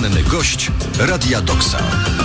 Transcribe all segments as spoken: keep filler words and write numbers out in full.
Poranny gość Radia Doksa.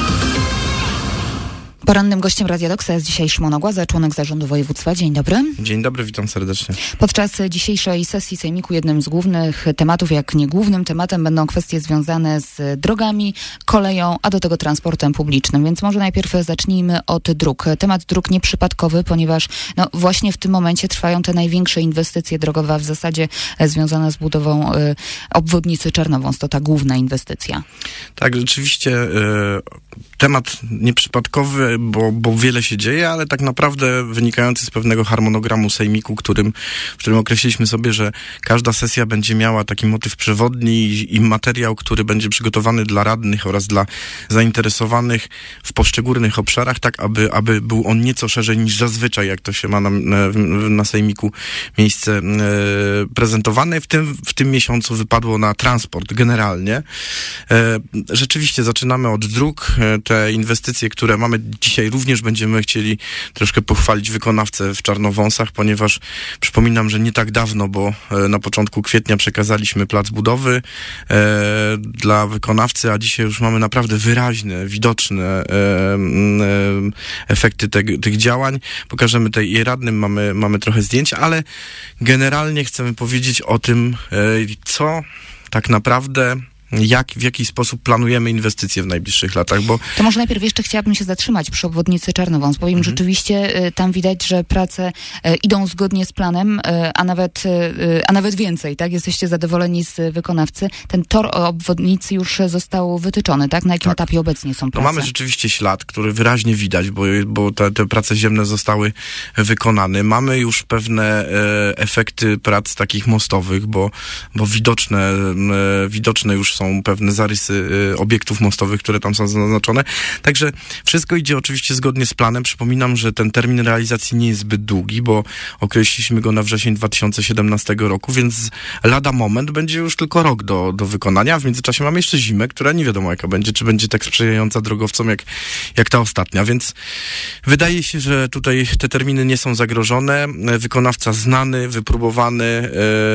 Porannym gościem Radia Doksa jest dzisiaj Szymon Ogłaza, członek zarządu województwa. Dzień dobry. Dzień dobry, witam serdecznie. Podczas dzisiejszej sesji Sejmiku jednym z głównych tematów, jak nie głównym tematem, będą kwestie związane z drogami, koleją, a do tego transportem publicznym. Więc może najpierw zacznijmy od dróg. Temat dróg nieprzypadkowy, ponieważ no, właśnie w tym momencie trwają te największe inwestycje drogowe, w zasadzie związane z budową y, obwodnicy Czarnowąs. To ta główna inwestycja. Tak, rzeczywiście y, temat nieprzypadkowy, Bo, bo wiele się dzieje, ale tak naprawdę wynikający z pewnego harmonogramu sejmiku, którym, w którym określiliśmy sobie, że każda sesja będzie miała taki motyw przewodni i, i materiał, który będzie przygotowany dla radnych oraz dla zainteresowanych w poszczególnych obszarach, tak aby, aby był on nieco szerzej niż zazwyczaj, jak to się ma na, na, na sejmiku miejsce e, prezentowane. W tym, w tym miesiącu wypadło na transport generalnie. E, rzeczywiście zaczynamy od dróg. E, te inwestycje, które mamy dzisiaj, również będziemy chcieli troszkę pochwalić wykonawcę w Czarnowąsach, ponieważ przypominam, że nie tak dawno, bo na początku kwietnia przekazaliśmy plac budowy e, dla wykonawcy, a dzisiaj już mamy naprawdę wyraźne, widoczne e, e, efekty te, tych działań. Pokażemy tej jej radnym, mamy, mamy trochę zdjęć, ale generalnie chcemy powiedzieć o tym, e, co tak naprawdę Jak, w jaki sposób planujemy inwestycje w najbliższych latach, bo... To może najpierw jeszcze chciałabym się zatrzymać przy obwodnicy Czarnowąs, bowiem mhm. rzeczywiście y, tam widać, że prace y, idą zgodnie z planem, y, a nawet y, a nawet więcej, tak? Jesteście zadowoleni z wykonawcy. Ten tor obwodnicy już został wytyczony, tak? Na jakim tak. etapie obecnie są prace? No mamy rzeczywiście ślad, który wyraźnie widać, bo, bo te, te prace ziemne zostały wykonane. Mamy już pewne e, efekty prac takich mostowych, bo, bo widoczne, e, widoczne już są pewne zarysy y, obiektów mostowych, które tam są zaznaczone. Także wszystko idzie oczywiście zgodnie z planem. Przypominam, że ten termin realizacji nie jest zbyt długi, bo określiliśmy go na wrzesień dwa tysiące siedemnastego roku, więc lada moment będzie już tylko rok do, do wykonania. W międzyczasie mamy jeszcze zimę, która nie wiadomo jaka będzie, czy będzie tak sprzyjająca drogowcom jak, jak ta ostatnia, więc wydaje się, że tutaj te terminy nie są zagrożone. Wykonawca znany, wypróbowany, yy,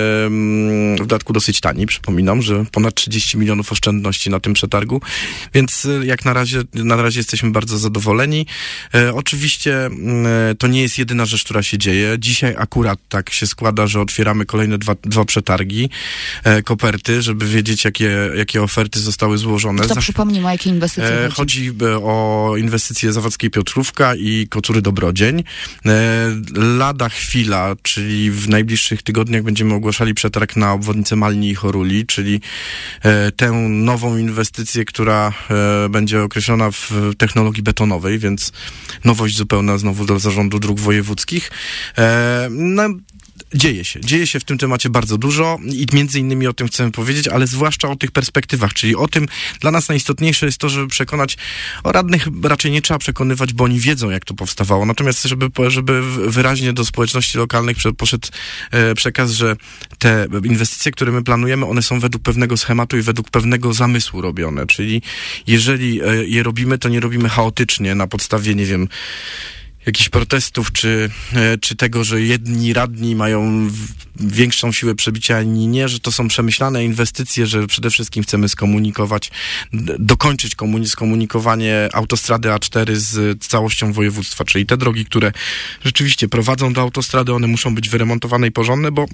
w dodatku dosyć tani. Przypominam, że ponad trzydzieści milionów oszczędności na tym przetargu, więc jak na razie, na razie jesteśmy bardzo zadowoleni. E, oczywiście e, to nie jest jedyna rzecz, która się dzieje. Dzisiaj akurat tak się składa, że otwieramy kolejne dwa, dwa przetargi, e, koperty, żeby wiedzieć, jakie, jakie oferty zostały złożone. To przypomnijmy, o jakie inwestycje e, chodzi. Chodzi o inwestycje Zawadzkiej Piotrówka i Kocury Dobrodzień. E, lada chwila, czyli w najbliższych tygodniach będziemy ogłaszali przetarg na obwodnicę Malni i Choruli, czyli e, tę nową inwestycję, która e, będzie określona w technologii betonowej, więc nowość zupełna znowu dla Zarządu Dróg Wojewódzkich. E, no, Dzieje się. Dzieje się w tym temacie bardzo dużo i między innymi o tym chcemy powiedzieć, ale zwłaszcza o tych perspektywach, czyli o tym, dla nas najistotniejsze jest to, żeby przekonać, o radnych raczej nie trzeba przekonywać, bo oni wiedzą, jak to powstawało. Natomiast żeby, żeby wyraźnie do społeczności lokalnych poszedł e, przekaz, że te inwestycje, które my planujemy, one są według pewnego schematu i według pewnego zamysłu robione. Czyli jeżeli e, je robimy, to nie robimy chaotycznie na podstawie, nie wiem, jakichś protestów, czy, czy tego, że jedni radni mają większą siłę przebicia, a inni nie, że to są przemyślane inwestycje, że przede wszystkim chcemy skomunikować, dokończyć komun- skomunikowanie autostrady A cztery z całością województwa, czyli te drogi, które rzeczywiście prowadzą do autostrady, one muszą być wyremontowane i porządne, bo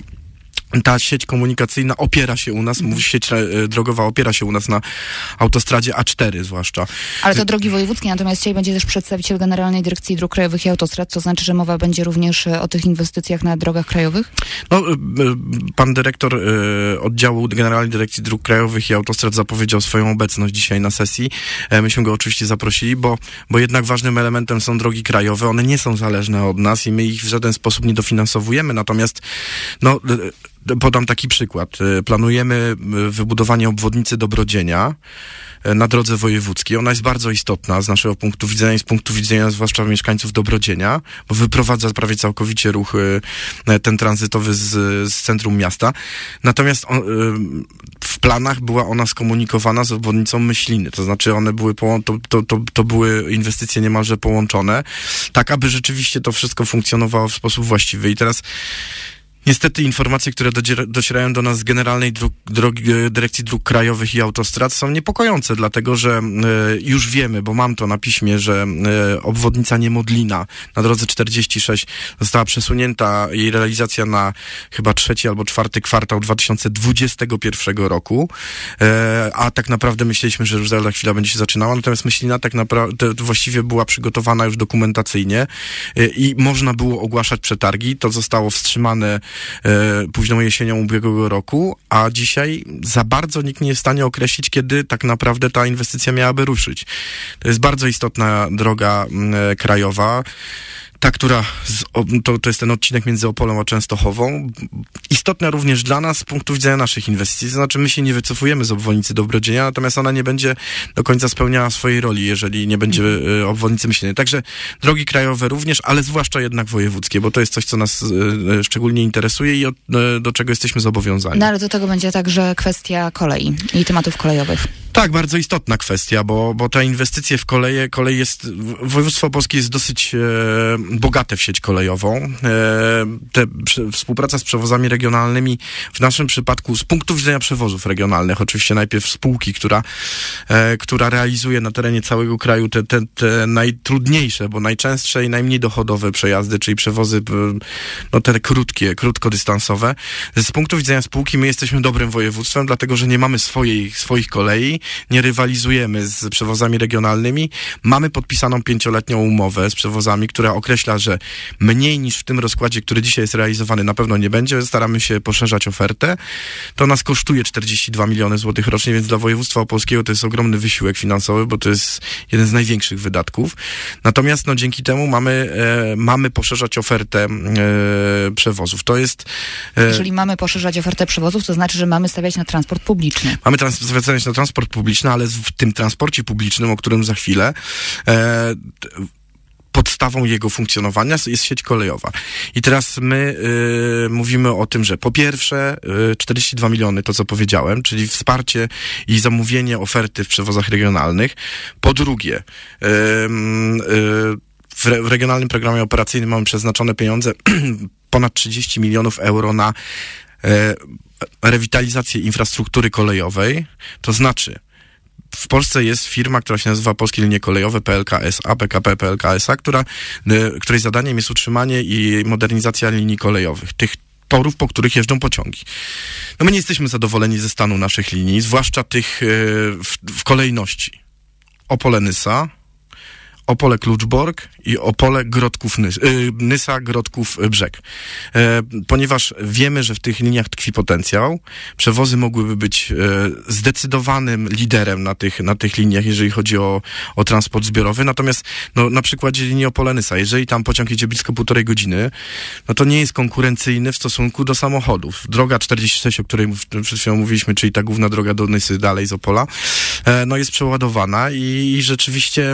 ta sieć komunikacyjna opiera się u nas, mm. sieć e, drogowa opiera się u nas na autostradzie A cztery zwłaszcza. Ale to drogi wojewódzkie, natomiast dzisiaj będzie też przedstawiciel Generalnej Dyrekcji Dróg Krajowych i Autostrad, to znaczy, że mowa będzie również o tych inwestycjach na drogach krajowych? No, pan dyrektor e, oddziału Generalnej Dyrekcji Dróg Krajowych i Autostrad zapowiedział swoją obecność dzisiaj na sesji. E, myśmy go oczywiście zaprosili, bo, bo jednak ważnym elementem są drogi krajowe. One nie są zależne od nas i my ich w żaden sposób nie dofinansowujemy, natomiast no podam taki przykład. Planujemy wybudowanie obwodnicy Dobrodzienia na drodze wojewódzkiej. Ona jest bardzo istotna z naszego punktu widzenia i z punktu widzenia zwłaszcza mieszkańców Dobrodzienia, bo wyprowadza prawie całkowicie ruch ten tranzytowy z, z centrum miasta. Natomiast on, w planach była ona skomunikowana z obwodnicą Myśliny. To znaczy one były, połą- to, to, to, to były inwestycje niemalże połączone, tak aby rzeczywiście to wszystko funkcjonowało w sposób właściwy. I teraz Niestety informacje, które dociera, docierają do nas z Generalnej Dróg, Drogi, Dyrekcji Dróg Krajowych i Autostrad są niepokojące, dlatego że y, już wiemy, bo mam to na piśmie, że y, obwodnica Niemodlina na drodze czterdzieści sześć została przesunięta, jej realizacja na chyba trzeci albo czwarty kwartał dwa tysiące dwudziestego pierwszego roku, y, a tak naprawdę myśleliśmy, że już za chwilę będzie się zaczynała, natomiast Myślina tak naprawdę właściwie była przygotowana już dokumentacyjnie y, i można było ogłaszać przetargi. To zostało wstrzymane E, późną jesienią ubiegłego roku, a dzisiaj za bardzo nikt nie jest w stanie określić, kiedy tak naprawdę ta inwestycja miałaby ruszyć. To jest bardzo istotna droga e, krajowa. Ta, która, z, to, to jest ten odcinek między Opolem a Częstochową, istotna również dla nas z punktu widzenia naszych inwestycji. To znaczy, my się nie wycofujemy z obwodnicy Dobrodzienia, natomiast ona nie będzie do końca spełniała swojej roli, jeżeli nie będzie y, obwodnicy Myśliny. Także drogi krajowe również, ale zwłaszcza jednak wojewódzkie, bo to jest coś, co nas y, szczególnie interesuje i od, y, do czego jesteśmy zobowiązani. No ale do tego będzie także kwestia kolei i tematów kolejowych. Tak, bardzo istotna kwestia, bo, bo te inwestycje w koleje, kolej jest, województwo opolskie jest dosyć e, bogate w sieć kolejową. E, te przy, współpraca z przewozami regionalnymi w naszym przypadku z punktu widzenia przewozów regionalnych, oczywiście najpierw spółki, która, e, która realizuje na terenie całego kraju te, te, te najtrudniejsze, bo najczęstsze i najmniej dochodowe przejazdy, czyli przewozy, no te krótkie, krótkodystansowe. Z punktu widzenia spółki my jesteśmy dobrym województwem, dlatego, że nie mamy swojej, swoich kolei, nie rywalizujemy z przewozami regionalnymi. Mamy podpisaną pięcioletnią umowę z przewozami, która określa, że mniej niż w tym rozkładzie, który dzisiaj jest realizowany, na pewno nie będzie. Staramy się poszerzać ofertę. To nas kosztuje czterdzieści dwa miliony złotych rocznie, więc dla województwa opolskiego to jest ogromny wysiłek finansowy, bo to jest jeden z największych wydatków. Natomiast no, dzięki temu mamy, e, mamy poszerzać ofertę e, przewozów. To jest... E, Jeżeli mamy poszerzać ofertę przewozów, to znaczy, że mamy stawiać na transport publiczny. Mamy trans- stawiać na transport publiczny, ale w tym transporcie publicznym, o którym za chwilę, e, podstawą jego funkcjonowania jest sieć kolejowa. I teraz my y, mówimy o tym, że po pierwsze y, czterdzieści dwa miliony, to co powiedziałem, czyli wsparcie i zamówienie oferty w przewozach regionalnych. Po drugie, y, y, w, re, w regionalnym programie operacyjnym mamy przeznaczone pieniądze ponad trzydzieści milionów euro na y, rewitalizację infrastruktury kolejowej, to znaczy w Polsce jest firma, która się nazywa Polskie Linie Kolejowe, P L K S A, P K P P L K S A, która, y, której zadaniem jest utrzymanie i modernizacja linii kolejowych, tych torów, po których jeżdżą pociągi. No my nie jesteśmy zadowoleni ze stanu naszych linii, zwłaszcza tych y, w, w kolejności. Opole-Nysa, Opole-Kluczbork i Opole-Grodków-Nysa, yy, Nysa, Grodków-Brzeg. E, ponieważ wiemy, że w tych liniach tkwi potencjał, przewozy mogłyby być e, zdecydowanym liderem na tych, na tych liniach, jeżeli chodzi o, o transport zbiorowy. Natomiast no, na przykładzie linii Opole-Nysa, jeżeli tam pociąg jedzie blisko półtorej godziny, no to nie jest konkurencyjny w stosunku do samochodów. Droga czterdzieści sześć, o której przed chwilą mówiliśmy, czyli ta główna droga do Nysy dalej z Opola, e, no jest przeładowana i, i rzeczywiście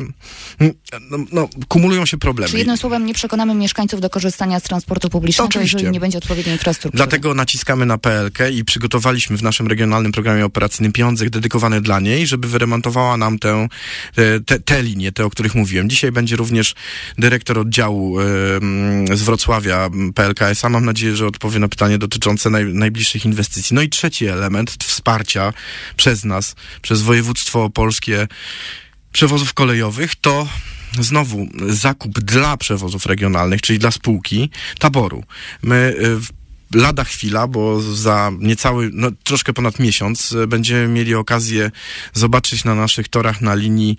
No, no, kumulują się problemy. Czy jednym słowem nie przekonamy mieszkańców do korzystania z transportu publicznego, Oczywiście. jeżeli nie będzie odpowiedniej infrastruktury? Dlatego naciskamy na P L K i przygotowaliśmy w naszym regionalnym programie operacyjnym pieniądze dedykowane dla niej, żeby wyremontowała nam tę, te, te linie, te, o których mówiłem. Dzisiaj będzie również dyrektor oddziału y, z Wrocławia P L K S A. Mam nadzieję, że odpowie na pytanie dotyczące naj, najbliższych inwestycji. No i trzeci element wsparcia przez nas, przez województwo opolskie przewozów kolejowych, to znowu zakup dla przewozów regionalnych, czyli dla spółki taboru. My lada chwila, bo za niecały, no troszkę ponad miesiąc będziemy mieli okazję zobaczyć na naszych torach na linii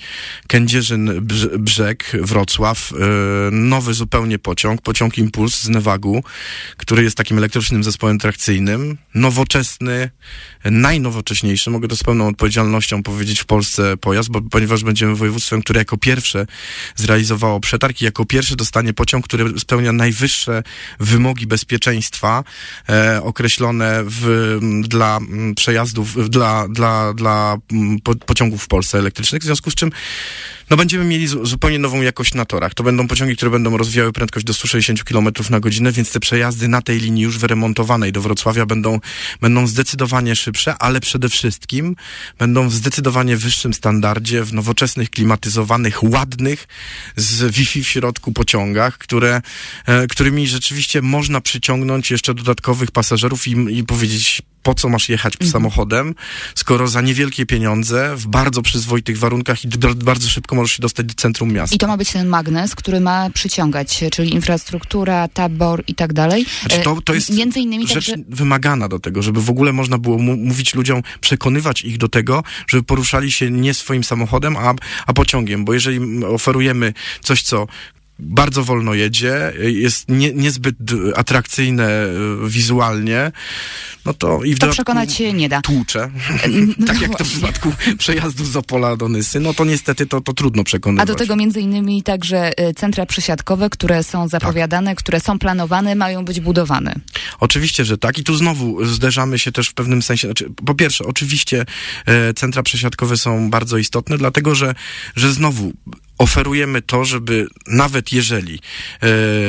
Kędzierzyn-Brzeg, Wrocław, nowy zupełnie pociąg, pociąg Impuls z Newagu, który jest takim elektrycznym zespołem trakcyjnym, nowoczesny, najnowocześniejszy, mogę to z pełną odpowiedzialnością powiedzieć, w Polsce pojazd, bo, ponieważ będziemy województwem, które jako pierwsze zrealizowało przetarg i jako pierwszy dostanie pociąg, który spełnia najwyższe wymogi bezpieczeństwa e, określone w, dla przejazdów, dla, dla, dla po, pociągów w Polsce elektrycznych, w związku z czym No będziemy mieli z, zupełnie nową jakość na torach. To będą pociągi, które będą rozwijały prędkość do stu sześćdziesięciu kilometrów na godzinę, więc te przejazdy na tej linii już wyremontowanej do Wrocławia będą, będą zdecydowanie szybsze, ale przede wszystkim będą w zdecydowanie wyższym standardzie, w nowoczesnych, klimatyzowanych, ładnych, z Wi-Fi w środku pociągach, które, e, którymi rzeczywiście można przyciągnąć jeszcze dodatkowych pasażerów i, i powiedzieć, po co masz jechać mhm. samochodem, skoro za niewielkie pieniądze, w bardzo przyzwoitych warunkach i d- bardzo szybko możesz się dostać do centrum miasta. I to ma być ten magnes, który ma przyciągać, czyli infrastruktura, tabor i tak dalej. Znaczy to, to jest Między innymi rzecz także... wymagana do tego, żeby w ogóle można było mu- mówić ludziom, przekonywać ich do tego, żeby poruszali się nie swoim samochodem, a, a pociągiem, bo jeżeli oferujemy coś, co bardzo wolno jedzie, jest nie, niezbyt atrakcyjne wizualnie, no to i w to przekonać się nie da. Tłucze. No tak jak właśnie. To w przypadku przejazdu z Opola do Nysy, no to niestety to, to trudno przekonywać. A do tego między innymi także centra przesiadkowe, które są zapowiadane, tak. które są planowane, mają być budowane. Oczywiście, że tak. I tu znowu zderzamy się też w pewnym sensie. Znaczy, po pierwsze, oczywiście e, centra przesiadkowe są bardzo istotne, dlatego że, że znowu oferujemy to, żeby nawet jeżeli e,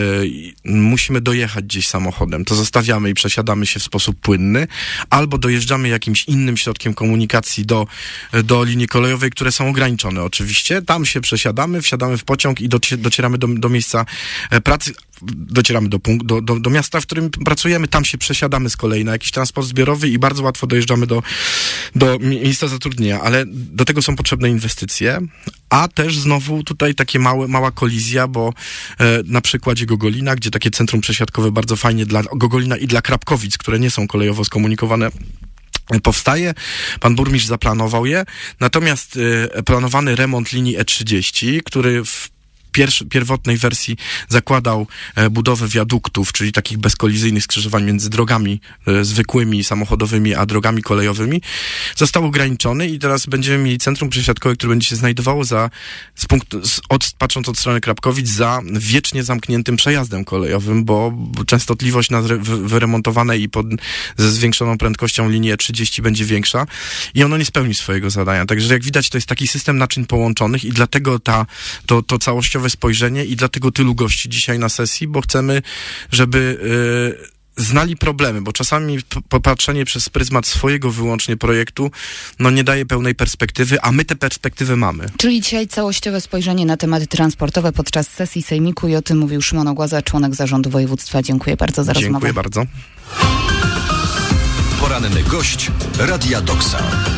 musimy dojechać gdzieś samochodem, to zostawiamy i przesiadamy się w sposób płynny, albo dojeżdżamy jakimś innym środkiem komunikacji do, do linii kolejowej, które są ograniczone oczywiście. Tam się przesiadamy, wsiadamy w pociąg i doci- docieramy do, do miejsca pracy. Docieramy do, punkt, do, do, do miasta, w którym pracujemy, tam się przesiadamy z kolei na jakiś transport zbiorowy i bardzo łatwo dojeżdżamy do, do miejsca zatrudnienia, ale do tego są potrzebne inwestycje, a też znowu tutaj takie małe, mała kolizja, bo e, na przykładzie Gogolina, gdzie takie centrum przesiadkowe bardzo fajnie dla Gogolina i dla Krapkowic, które nie są kolejowo skomunikowane, powstaje. Pan burmistrz zaplanował je, natomiast e, planowany remont linii E trzydzieści, który w Pierwszy, pierwotnej wersji zakładał e, budowę wiaduktów, czyli takich bezkolizyjnych skrzyżowań między drogami e, zwykłymi, samochodowymi, a drogami kolejowymi, został ograniczony i teraz będziemy mieli centrum przesiadkowe, które będzie się znajdowało za, z punktu, z, od, patrząc od strony Krapkowic, za wiecznie zamkniętym przejazdem kolejowym, bo częstotliwość na zre, wy, wyremontowanej i pod, ze zwiększoną prędkością linii E trzydzieści będzie większa i ono nie spełni swojego zadania. Także jak widać, to jest taki system naczyń połączonych i dlatego ta, to, to całościowe spojrzenie i dlatego tylu gości dzisiaj na sesji, bo chcemy, żeby yy, znali problemy, bo czasami popatrzenie przez pryzmat swojego wyłącznie projektu, no nie daje pełnej perspektywy, a my tę perspektywę mamy. Czyli dzisiaj całościowe spojrzenie na tematy transportowe podczas sesji sejmiku i o tym mówił Szymon Ogłaza, członek zarządu województwa. Dziękuję bardzo za rozmowę. Dziękuję bardzo. Poranny gość Radia Doksa.